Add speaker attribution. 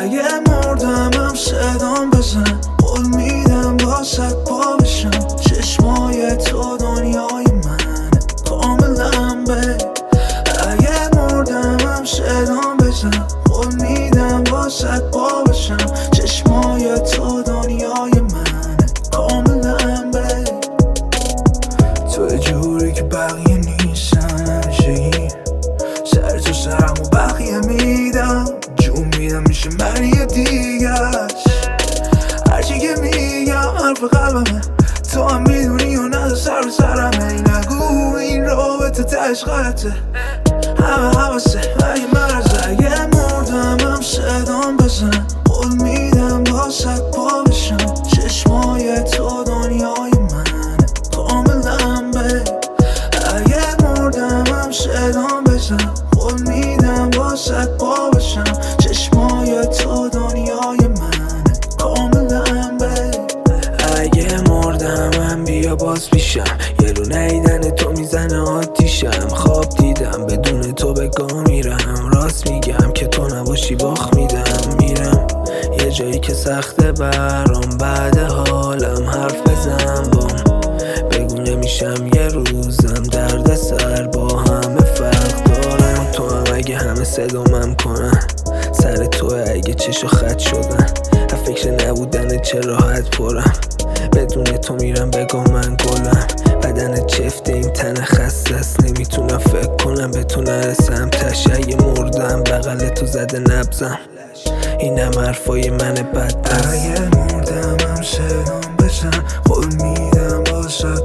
Speaker 1: اگه مردم هم صدام بزن، قول میدم باست پا بشم. چشمای تو دنیای منه کاملا بی. اگه مردم هم صدام بزن، قول میدم باست پا بشم. چشمای تو دنیای منه کاملا بی. تو جوری که بقیه نیستن، همیشگی سر تو سرم و بقیه میدم، جون میدم میشه من یه دیگهش. هرچی که میگم حرف قلبمه، تو هم میدونی و نده سر به سرمه. نگو این رابطه تهش غلطه، همه حواسه اگه مرزه. اگه مردم هم صدام بزن، قول میدم باست پا بشم. چشمای تو دنیای منه کاملا بی. اگه مردم هم صدام بزن، قول میدم باست پا بشم. چشمای تو دنیای منه کاملا بی. اگه مردم هم بیا باز پیشم، یه رو نیدن تو میزنه آتیشم. خواب دیدم بدون تو به گاه میرم، راست میگم که تو نباشی باخت میدم. میرم یه جایی که سخته برام، بعد حالم حرف بزن بام. بگو نمیشم یه روزم درد سر با همه فرق دارم. تو هم اگه همه صدامم کنن، سر تو اگه چشو خط شدن. فکر نبودن چه راحت پرم، بدون تو میرم بگم من گلم. بدن چفت این تن خسته است، نمیتونم فکر کنم به تو نرسم. تشه مردم بغل تو زده نبزم، اینم حرفای من بدبخت. اگه مردم هم صدام بزن، قول میدم باست